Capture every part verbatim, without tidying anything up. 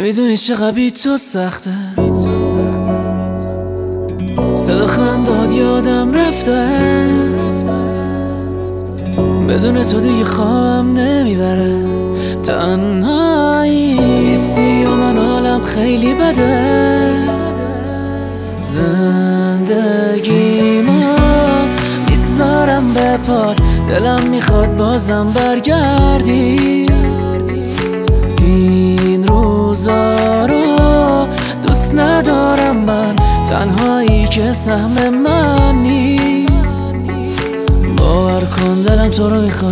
نمیدونی چقدر بی تو سخته، صدا خندات یادم رفته، بدون تو دیگه خوابم نمیبره، تنهایی نیستی و من حالم خیلی بده، زندگیمو میذارم به پات، دلم میخواد بازم برگردی، این روزا رو دوست ندارم من، تنهایی که سهم من نیست، باور کن دلم تو رو میخواد،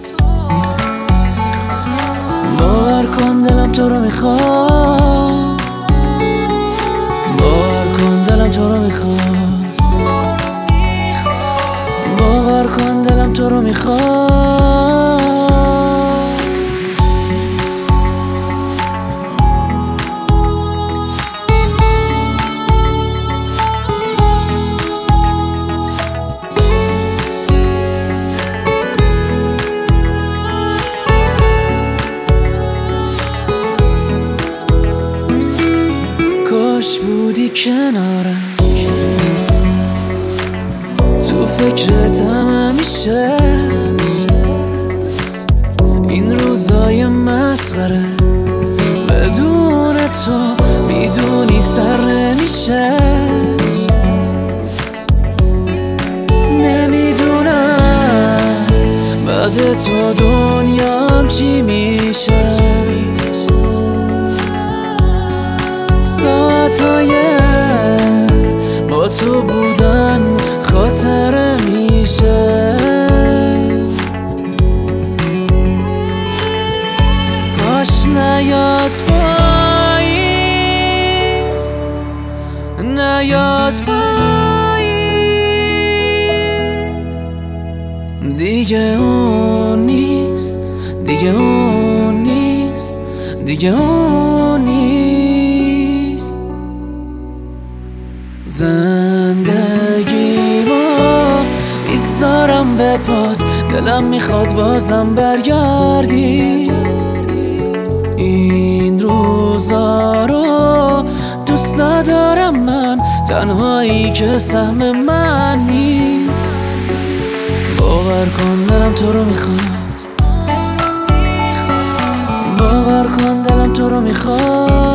باور کن دلم تو رو میخواد، باور کن دلم تو رو میخواد، باور کن دلم تو رو میخواد. کاش بودی کنارم، تو فکرتم همیشه، این روزای مسخره بدون تو میدونی سر نمیشه، نمیدونم بعد تو دنیام چی میشه، ساعتای با تو بودن خاطره میشه، کاش نیاد پاییز، نیاد پاییز، دیگه اون نیست، دیگه اون نیست، دیگه اون نیست، زندگیمو میذارم به پات، دلم میخواد بازم برگردی، این روزا رو دوست ندارم من، تنهایی که سهم من نیست، باور کن دلم تو رو میخواد، باور کن دلم تو رو میخواد.